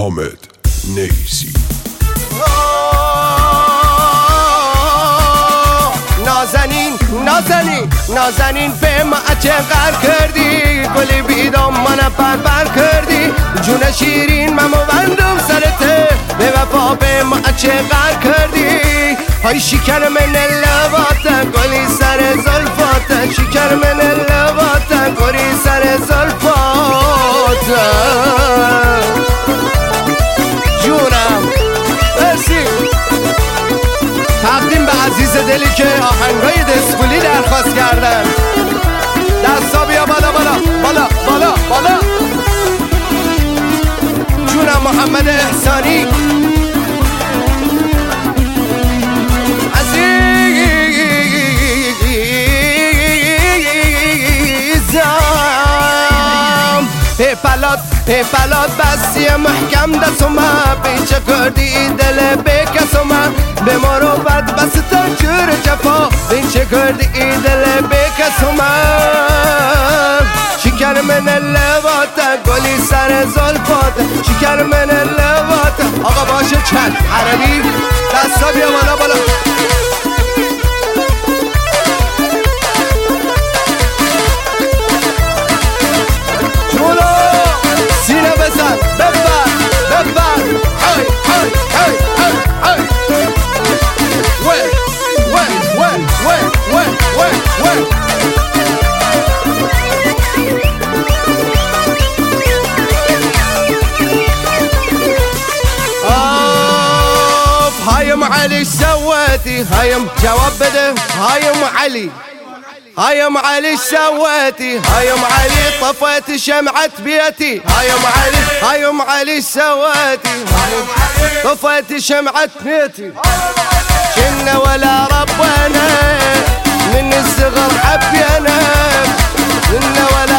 حامد نیسی. نازنین نازنین نازنین به ما چقدر کردی، گلی بیدام منو پر کردی، جون شیرین من بندم سرته، به وفا به ما چقدر کردی. های شکر من لبات گلی سر زلفات، شکر من لبات گلی سر زلفات. جونم مرسی. تقدیم به عزیز دلی که آهنگای دسپولی درخواست کردن. دستا بیا بالا بالا بالا بالا بالا. جونم محمد احسانی عزیزم. پلات بستی محکم دستومه، پیچه کردی دل بکسومه، به ما رو بد بستا جور جفا، پیچه کردی دل بکسومه. شکر من لبات گلی سر زلفات، شکر من لبات. آقا باشه چند عربی دستا بیا بالا بالا. سینه بزن ببر ببر. های های های های های. وی وی وی وی وی وی وی. هايم علي سويتي، هايم جواب بده. هايم علي هايم علي سويتي، هايم علي طفيت شمعة بيتي، هايم علي هايم علي سويتي، طفيت شمعة بيتي. كنا ولا ربنا من الصغر حبينا، كنا ولا